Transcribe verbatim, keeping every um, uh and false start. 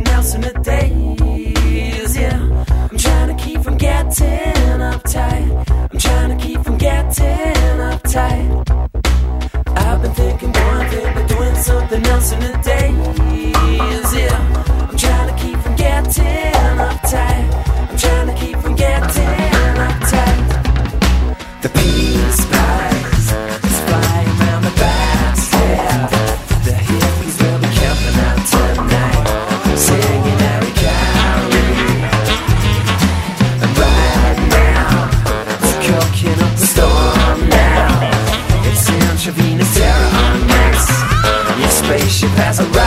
something else in the days, yeah. I'm trying to keep from getting uptight. I'm trying to keep from getting uptight. I've been thinking one thing, but doing something else in the days, yeah. I'm trying to keep from getting uptight. I'm trying to keep from getting uptight. The peace pies is flying around the back step. The hippies will be camping out tonight, singing Harry Carey. And right now, it's cooking up the storm now. It's intravenous terror on max. Your spaceship has a